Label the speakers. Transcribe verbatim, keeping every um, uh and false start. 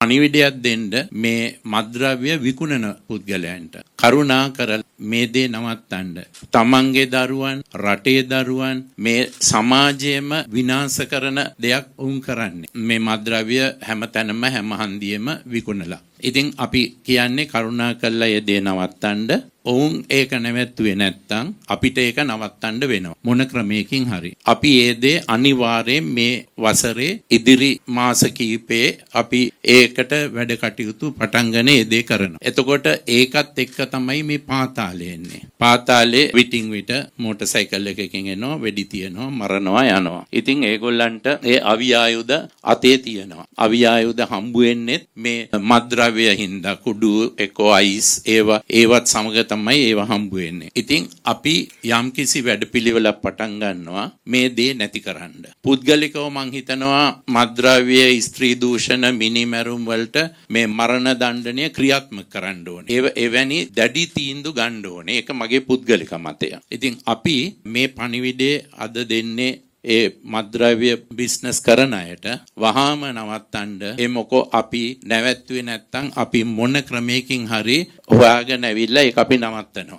Speaker 1: පණිවිඩයක් දෙන්න මේ මත්ද්‍රව්‍ය විකුණන පුද්ගලයන්ට. කරුණා කරලා මේ දේ නවත්තන්න. තමන්ගේ දරුවන්, රටේ දරුවන් මේ සමාජයේම විනාශ කරන දෙයක් උන් කරන්නේ. මේ මත්ද්‍රව්‍ය හැමතැනම හැම හන්දියෙම විකුණලා. ඉතින් අපි කියන්නේ කරුණා කරලා මේ දේ නවත්තන්න. ඔවුන් ඒක නැවැත්තුවේ නැත්තම් අපිට ඒක නවත්තන්න වෙනවා. මොන ක්‍රමයකින් හරි. අපි මේ දේ අනිවාර්යෙන් මේ වසරේ ඉදිරි මාස කිහිපේ අපි ඒකට වැඩ කටයුතු පටන් ගන්න ඒ දේ කරනවා. එතකොට ඒකත් එක්ක තමයි මේ පාතාලේ එන්නේ. පාතාලේ විටින් විට මෝටර් සයිකල් එකකින් එනවා, වෙඩි තියනවා, මරනවා යනවා. ඉතින් ඒගොල්ලන්ට ඒ අවි ආයුධ අතේ තියෙනවා. අවි ආයුධ හම්බ වෙන්නේ මේ මත්ද්‍රව්‍ය හින්දා කුඩු එකෝ අයිස් ඒවා ඒවත් සමග තමයි ඒව හම්බ වෙන්නේ. ඉතින් අපි යම්කිසි වැඩපිළිවෙලක් පටන් ගන්නවා මේ දේ නැති කරන්න. පුද්ගලිකව මං හිතනවා මත්ද්‍රව්‍ය, ස්ත්‍රී දූෂණ, මිනිමැරුම් වලට මේ මරණ දණ්ඩනය ක්‍රියාත්මක කරන්න ඕනේ. ඒව එවැනි දැඩි තීන්දුව ගන්න ඕනේ. ඒක මගේ පුද්ගලික මතය. ඉතින් අපි මේ පණිවිඩය අද දෙන්නේ ඒ මත්ද්‍රව්‍ය බිස්නස් කරන අයට වහාම නවත්තන්න. ඒ මොකෝ අපි නැවැත්තුවේ නැත්තම් අපි මොන ක්‍රමයකින් හරි හොයාගෙන ඇවිල්ලා ඒක අපි නවත්තනවා.